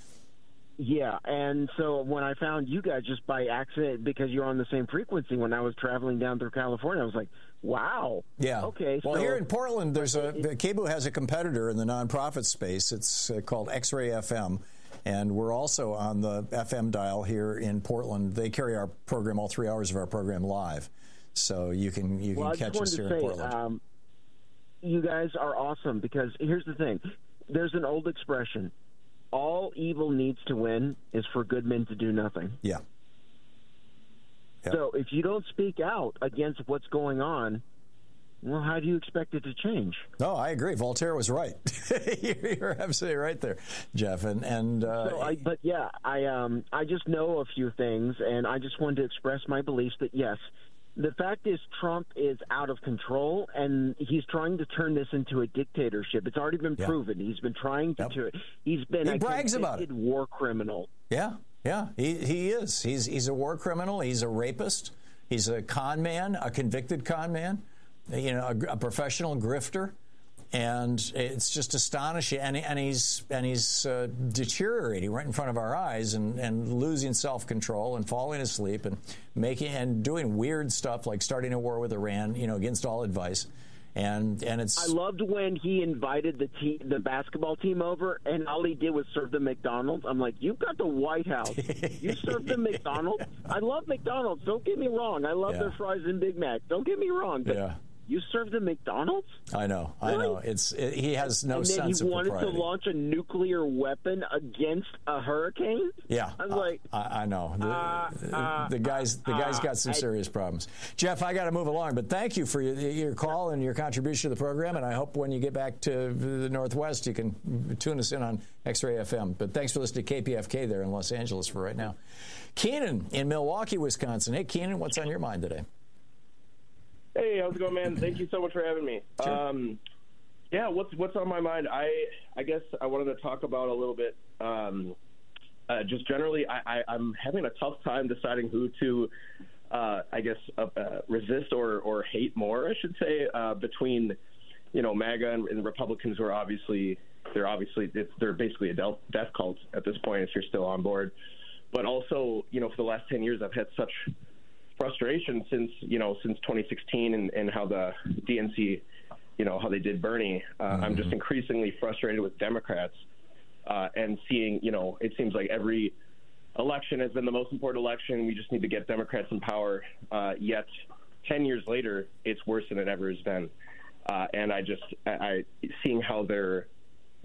Yeah, and so when I found you guys just by accident because you're on the same frequency when I was traveling down through California, I was like, wow. Yeah. Okay. Well, here in Portland, KBOO has a competitor in the nonprofit space. It's called X-Ray FM, and we're also on the FM dial here in Portland. They carry our program, all 3 hours of our program, live, so you can catch us here in Portland. You guys are awesome because here's the thing: there's an old expression. All evil needs to win is for good men to do nothing. Yeah. So if you don't speak out against what's going on, well, how do you expect it to change? No, I agree. Voltaire was right. You're absolutely right there, Jeff. I just know a few things, and I just wanted to express my beliefs that yes. The fact is Trump is out of control, and he's trying to turn this into a dictatorship. It's already been proven. He's been trying to He's been a convicted war criminal. Yeah, he is. He's a war criminal. He's a rapist. He's a con man, a convicted con man, a professional grifter. And it's just astonishing, and he's deteriorating right in front of our eyes, and losing self-control, and falling asleep, and doing weird stuff like starting a war with Iran, against all advice, and it's. I loved when he invited the basketball team over, and all he did was serve them McDonald's. I'm like, you've got the White House, you serve them McDonald's. I love McDonald's. Don't get me wrong. I love their fries and Big Mac. Don't get me wrong. But you serve them McDonald's? I know. He has no sense of propriety. And then he wanted to launch a nuclear weapon against a hurricane? Yeah. I was like... I know. The guy's got some serious problems. Jeff, I got to move along, but thank you for your call and your contribution to the program, and I hope when you get back to the Northwest you can tune us in on X-Ray FM. But thanks for listening to KPFK there in Los Angeles for right now. Keenan in Milwaukee, Wisconsin. Hey, Keenan, what's on your mind today? Hey, how's it going, man? Thank you so much for having me. Sure. What's on my mind? I guess I wanted to talk about a little bit. Just generally, I'm having a tough time deciding who to, resist or hate more. I should say between, MAGA and Republicans who are they're basically a death cult at this point if you're still on board. But also, for the last 10 years, I've had such frustration since 2016 and how the DNC, how they did Bernie. I'm just increasingly frustrated with Democrats and seeing, it seems like every election has been the most important election. We just need to get Democrats in power. Yet 10 years later, it's worse than it ever has been. And I seeing how they're,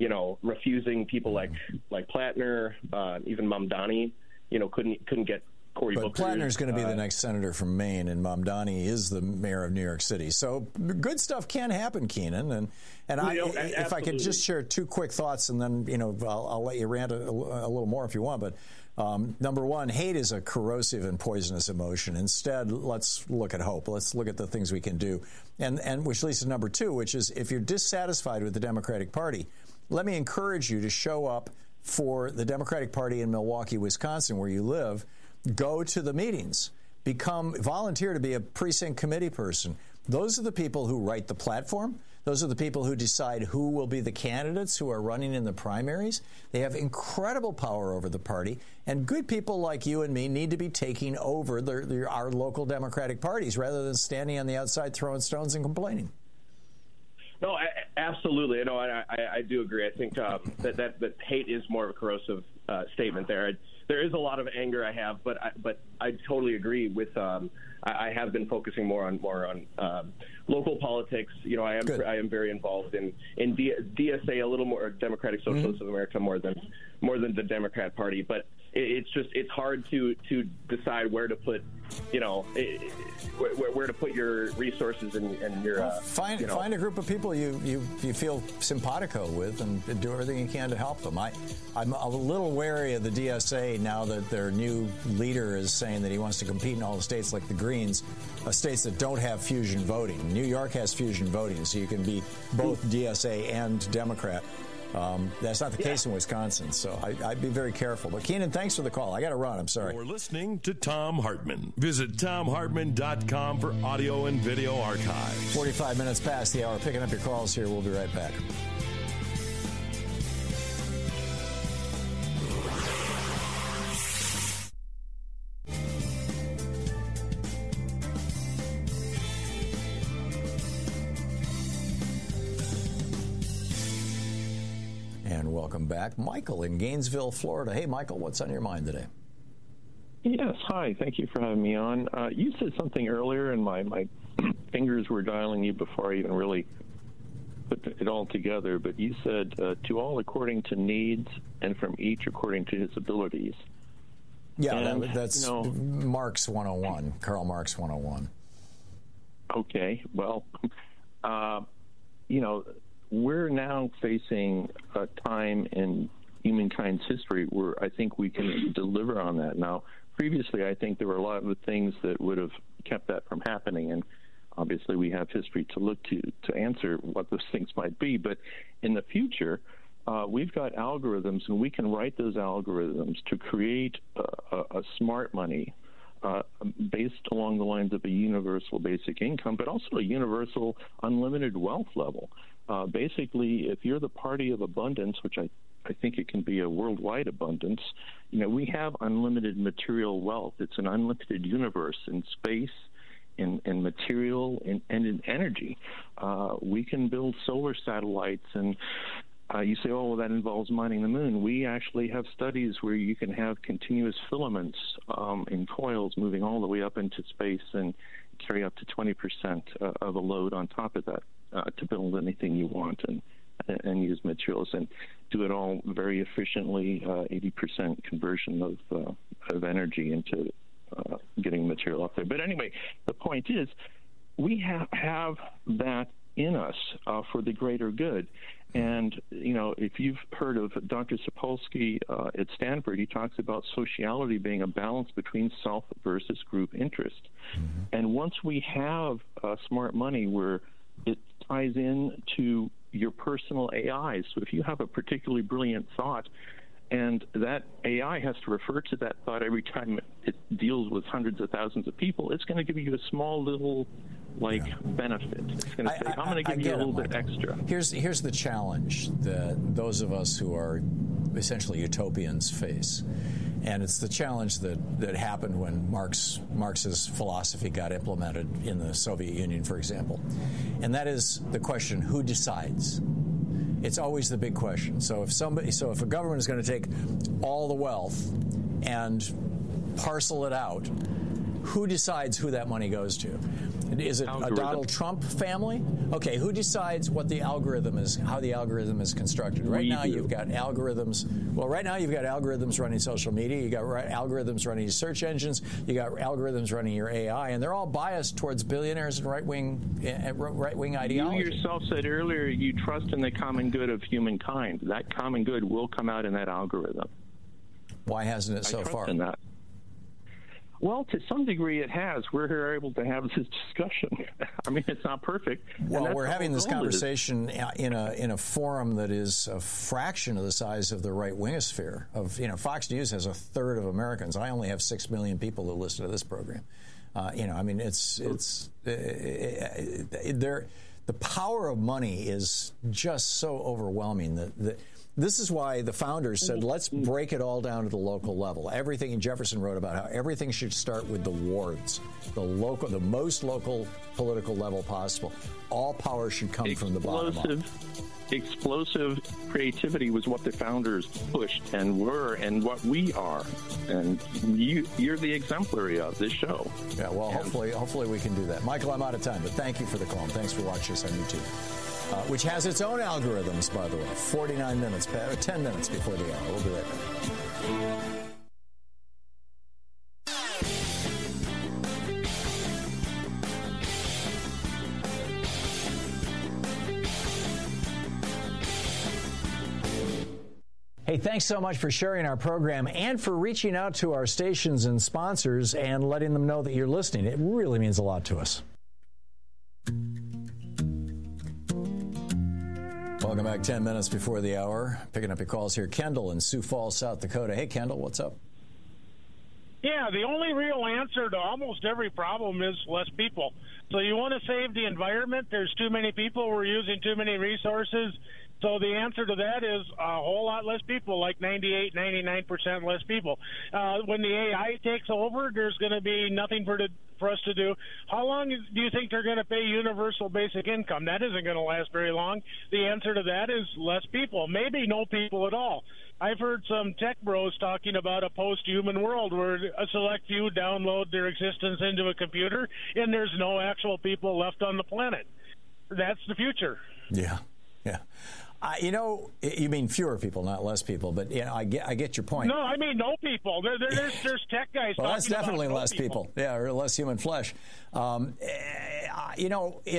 refusing people like Plattner, even Mamdani, couldn't get Cory But Booker. Plattner's going to be the next senator from Maine, and Mamdani is the mayor of New York City. So good stuff can happen, Keenan. And if I could just share two quick thoughts, and then I'll let you rant a little more if you want. But number one, hate is a corrosive and poisonous emotion. Instead, let's look at hope. Let's look at the things we can do, and which leads to number two, which is if you're dissatisfied with the Democratic Party, let me encourage you to show up for the Democratic Party in Milwaukee, Wisconsin, where you live. Go to the meetings. Volunteer to be a precinct committee person. Those are the people who write the platform. Those are the people who decide who will be the candidates who are running in the primaries. They have incredible power over the party, and good people like you and me need to be taking over our local Democratic parties rather than standing on the outside throwing stones and complaining. No, absolutely. No, I do agree. I think that hate is more of a corrosive statement there. There is a lot of anger I have, but I totally agree with. I have been focusing more on local politics. I am very involved in DSA, a little more Democratic Socialists of America, more than the Democrat Party. But it's hard to decide where to put where to put your resources and your find a group of people you feel simpatico with and do everything you can to help them. I'm a little wary of the DSA now that their new leader is saying that he wants to compete in all the states like the Greens, states that don't have fusion voting. New York has fusion voting, so you can be both DSA and Democrat. That's not the case in Wisconsin, so I'd be very careful. But Keenan, thanks for the call. I got to run. I'm sorry. You're listening to Thom Hartmann. Visit ThomHartmann.com for audio and video archives. 45 minutes past the hour. Picking up your calls here. We'll be right back. Welcome back. Michael in Gainesville, Florida. Hey, Michael, what's on your mind today? Yes, hi. Thank you for having me on. You said something earlier, and my fingers were dialing you before I even really put it all together. But you said, to all according to needs, and from each according to his abilities. Yeah, that's Marx 101, Karl Marx 101. Okay, well, we're now facing a time in humankind's history where I think we can deliver on that. Now, previously, I think there were a lot of things that would have kept that from happening, and obviously we have history to look to answer what those things might be. But in the future, we've got algorithms, and we can write those algorithms to create a smart money based along the lines of a universal basic income, but also a universal unlimited wealth level. Basically, if you're the party of abundance, which I think it can be a worldwide abundance, we have unlimited material wealth. It's an unlimited universe in space, in material, and in energy. We can build solar satellites, and you say, oh, well, that involves mining the moon. We actually have studies where you can have continuous filaments in coils moving all the way up into space and carry up to 20% of a load on top of that to build anything you want and use materials and do it all very efficiently, 80% conversion of energy into getting material up there. But anyway, the point is we have that in us for the greater good. And, if you've heard of Dr. Sapolsky at Stanford, he talks about sociality being a balance between self versus group interest. Mm-hmm. And once we have smart money where it ties in to your personal AI, so if you have a particularly brilliant thought, and that AI has to refer to that thought every time it deals with hundreds of thousands of people, it's going to give you a small little benefit. It's going to say, I'm going to give you a little bit extra. Here's the challenge that those of us who are essentially utopians face. And it's the challenge that happened when Marx's philosophy got implemented in the Soviet Union, for example. And that is the question, who decides? It's always the big question. So if a government is going to take all the wealth and parcel it out, who decides who that money goes to? Is it a Donald Trump family? Okay, who decides what the algorithm is, how the algorithm is constructed? Right now you've got algorithms. Well, right now you've got algorithms running social media. You got algorithms running search engines. You got algorithms running your AI, and they're all biased towards billionaires and right-wing ideology. You yourself said earlier you trust in the common good of humankind. That common good will come out in that algorithm. Why hasn't it so far? In that. Well, to some degree it has. We're able to have this discussion. I mean, it's not perfect. Well, we're having this conversation in a forum that is a fraction of the size of the right-wingosphere. Fox News has a third of Americans. I only have 6 million people who listen to this program. I mean, the power of money is just so overwhelming that this is why the founders said, let's break it all down to the local level. Everything, and Jefferson wrote about how everything should start with the wards, the most local political level possible. All power should come from the bottom up. Explosive creativity was what the founders pushed and were and what we are. And you're the exemplary of this show. Yeah, well, hopefully we can do that. Michael, I'm out of time, but thank you for the call, and thanks for watching us on YouTube. Which has its own algorithms, by the way. 10 minutes before the hour. We'll be right back. Hey, thanks so much for sharing our program and for reaching out to our stations and sponsors and letting them know that you're listening. It really means a lot to us. Welcome back. 10 minutes before the hour. Picking up your calls here. Kendall in Sioux Falls, South Dakota. Hey, Kendall, what's up? Yeah, the only real answer to almost every problem is less people. So you want to save the environment. There's too many people. We're using too many resources. So the answer to that is a whole lot less people, like 98, 99% less people. When the AI takes over, there's going to be nothing for us to do. How long do you think they're going to pay universal basic income? That isn't going to last very long. The answer to that is less people, maybe no people at all. I've heard some tech bros talking about a post-human world where a select few download their existence into a computer and there's no actual people left on the planet. That's the future. Yeah. You mean fewer people, not less people, but I get your point. No, I mean no people. There's tech guys. Well, that's definitely about less people. Yeah, or less human flesh. In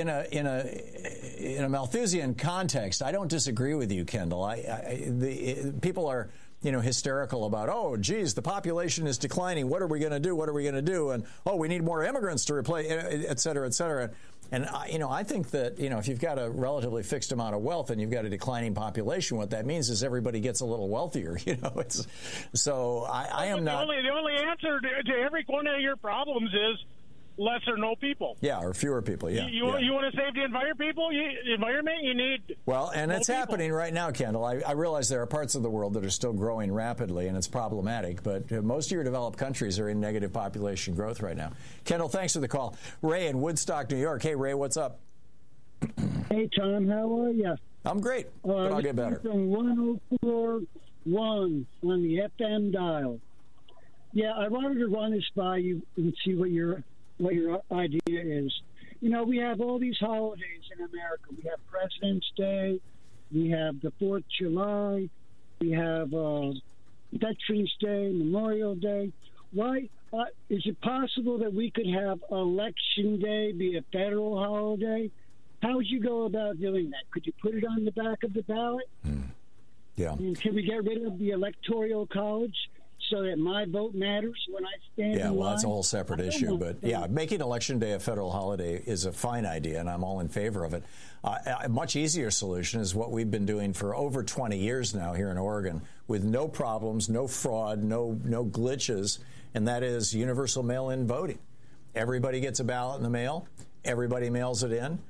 a Malthusian context, I don't disagree with you, Kendall. People are hysterical about, oh, geez, the population is declining. What are we going to do? What are we going to do? And, oh, we need more immigrants to replace, et cetera, et cetera. And, I think that, if you've got a relatively fixed amount of wealth and you've got a declining population, what that means is everybody gets a little wealthier, So I am not. The only answer to every one of your problems is less or no people. Yeah, or fewer people, yeah. You want to save the environment, you need Well, and it's happening right now, Kendall. I realize there are parts of the world that are still growing rapidly, and it's problematic, but most of your developed countries are in negative population growth right now. Kendall, thanks for the call. Ray in Woodstock, New York. Hey, Ray, what's up? Hey, Tom, how are you? I'm great, but I'll get better. From 104.1 on the FM dial. Yeah, I wanted to run this by you and see what your idea is. We have all these holidays in America. We have President's Day. We have the 4th of July. We have Veterans Day, Memorial Day. Why is it possible that we could have Election Day be a federal holiday? How would you go about doing that? Could you put it on the back of the ballot? Yeah. And can we get rid of the Electoral College so that my vote matters when I stand in line? Yeah, well, that's a whole separate issue. But, yeah, making Election Day a federal holiday is a fine idea, and I'm all in favor of it. A much easier solution is what we've been doing for over 20 years now here in Oregon with no problems, no fraud, no glitches, and that is universal mail-in voting. Everybody gets a ballot in the mail. Everybody mails it in.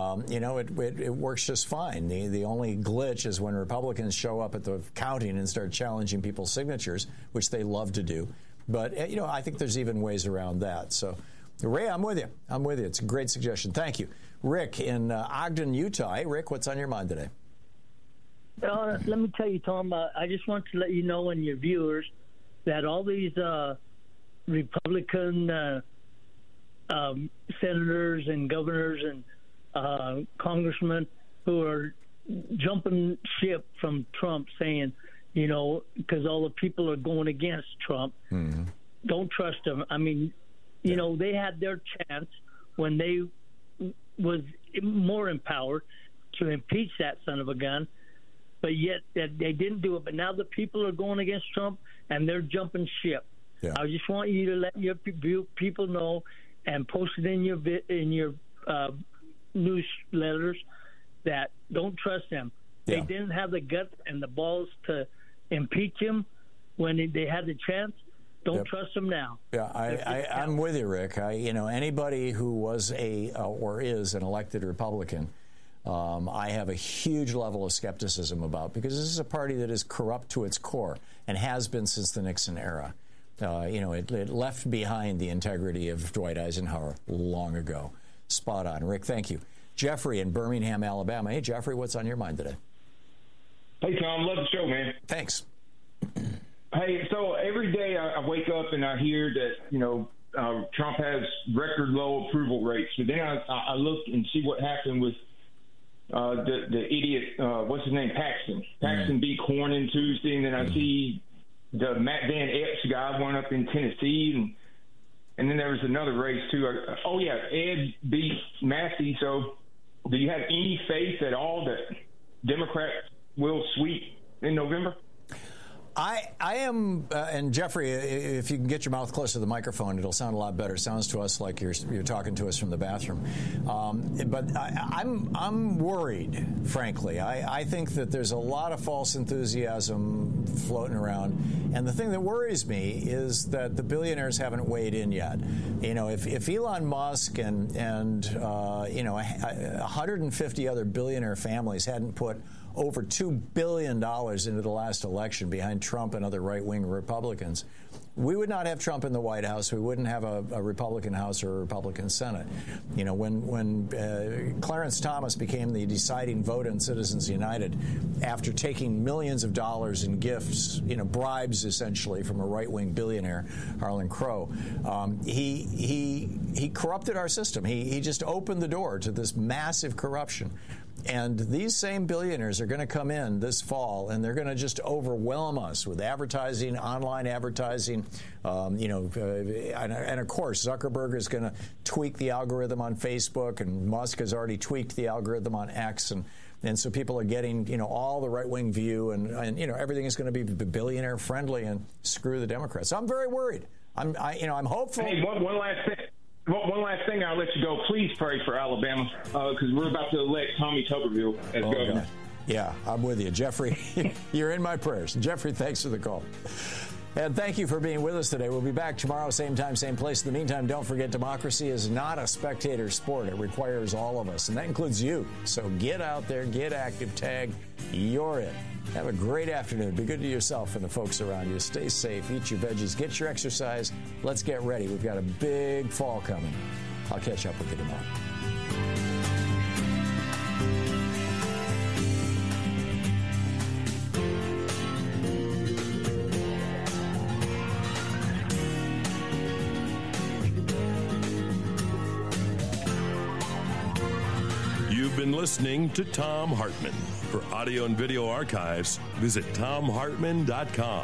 It works just fine. The only glitch is when Republicans show up at the counting and start challenging people's signatures, which they love to do. But, I think there's even ways around that. So, Ray, I'm with you. It's a great suggestion. Thank you. Rick in Ogden, Utah. Hey, Rick, what's on your mind today? Let me tell you, Tom, I just want to let you know and your viewers that all these Republican senators and governors and congressmen who are jumping ship from Trump, saying, because all the people are going against Trump, don't trust him. I mean, they had their chance when they was more empowered to impeach that son of a gun, but yet they didn't do it. But now the people are going against Trump, and they're jumping ship. Yeah. I just want you to let your people know and post it in your newsletters that don't trust them. Yeah. They didn't have the guts and the balls to impeach him when they had the chance. Don't trust them now. Yeah, I'm with you, Rick. Anybody who was or is an elected Republican, I have a huge level of skepticism about, because this is a party that is corrupt to its core and has been since the Nixon era. It left behind the integrity of Dwight Eisenhower long ago. Spot on. Rick, thank you. Jeffrey in Birmingham, Alabama. Hey, Jeffrey, what's on your mind today? Hey, Tom. Love the show, man. Thanks. Hey, so every day I wake up and I hear that, Trump has record low approval rates. But then I look and see what happened with the idiot, what's his name, Paxton. Paxton beat Cornyn Tuesday, and then I see the Matt Van Epps guy won up in Tennessee, and then there was another race too. Ed beat Massey. So do you have any faith at all that Democrats will sweep in November? I am, and Jeffrey, if you can get your mouth close to the microphone, it'll sound a lot better. It sounds to us like you're talking to us from the bathroom. But I'm worried, frankly. I think that there's a lot of false enthusiasm floating around. And the thing that worries me is that the billionaires haven't weighed in yet. If Elon Musk and 150 other billionaire families hadn't put over $2 billion into the last election behind Trump and other right-wing Republicans, we would not have Trump in the White House. We wouldn't have a Republican House or a Republican Senate. When Clarence Thomas became the deciding vote in Citizens United after taking millions of dollars in gifts, bribes essentially from a right-wing billionaire, Harlan Crow, he corrupted our system. He just opened the door to this massive corruption. And these same billionaires are going to come in this fall, and they're going to just overwhelm us with advertising, online advertising, and of course, Zuckerberg is going to tweak the algorithm on Facebook, and Musk has already tweaked the algorithm on X, and so people are getting, all the right-wing view, and everything is going to be billionaire friendly, and screw the Democrats. So I'm very worried. I'm hopeful. Hey, one last thing. One last thing, I'll let you go. Please pray for Alabama, because we're about to elect Tommy Tuberville as governor. God. Yeah, I'm with you. Jeffrey, you're in my prayers. Jeffrey, thanks for the call. And thank you for being with us today. We'll be back tomorrow, same time, same place. In the meantime, don't forget, democracy is not a spectator sport. It requires all of us, and that includes you. So get out there, get active, tag, you're it. Have a great afternoon. Be good to yourself and the folks around you. Stay safe. Eat your veggies. Get your exercise. Let's get ready. We've got a big fall coming. I'll catch up with you tomorrow. You've been listening to Thom Hartmann. For audio and video archives, visit ThomHartmann.com.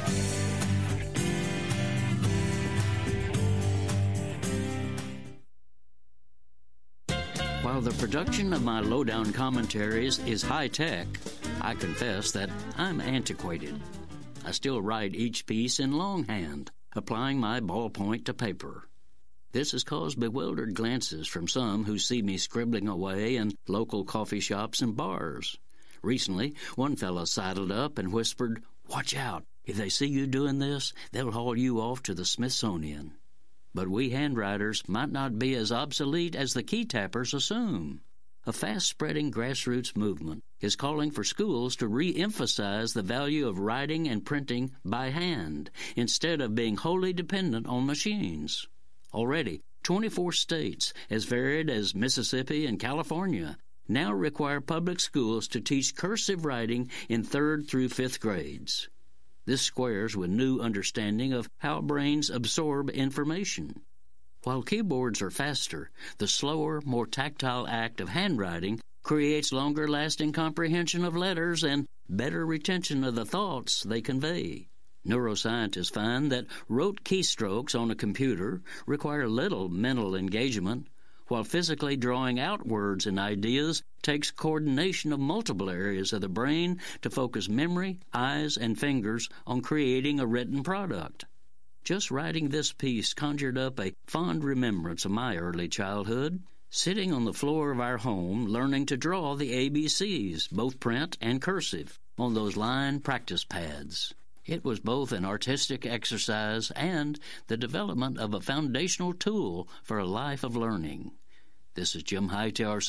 While the production of my lowdown commentaries is high-tech, I confess that I'm antiquated. I still write each piece in longhand, applying my ballpoint to paper. This has caused bewildered glances from some who see me scribbling away in local coffee shops and bars. Recently, one fellow sidled up and whispered, "Watch out. If they see you doing this, they'll haul you off to the Smithsonian." But we handwriters might not be as obsolete as the key tappers assume. A fast-spreading grassroots movement is calling for schools to re-emphasize the value of writing and printing by hand instead of being wholly dependent on machines. Already, 24 states, as varied as Mississippi and California, now require public schools to teach cursive writing in 3rd through 5th grades. This squares with new understanding of how brains absorb information. While keyboards are faster, the slower, more tactile act of handwriting creates longer-lasting comprehension of letters and better retention of the thoughts they convey. Neuroscientists find that rote keystrokes on a computer require little mental engagement, while physically drawing out words and ideas takes coordination of multiple areas of the brain to focus memory, eyes, and fingers on creating a written product. Just writing this piece conjured up a fond remembrance of my early childhood, sitting on the floor of our home learning to draw the ABCs, both print and cursive, on those line practice pads. It was both an artistic exercise and the development of a foundational tool for a life of learning. This is Jim Hightower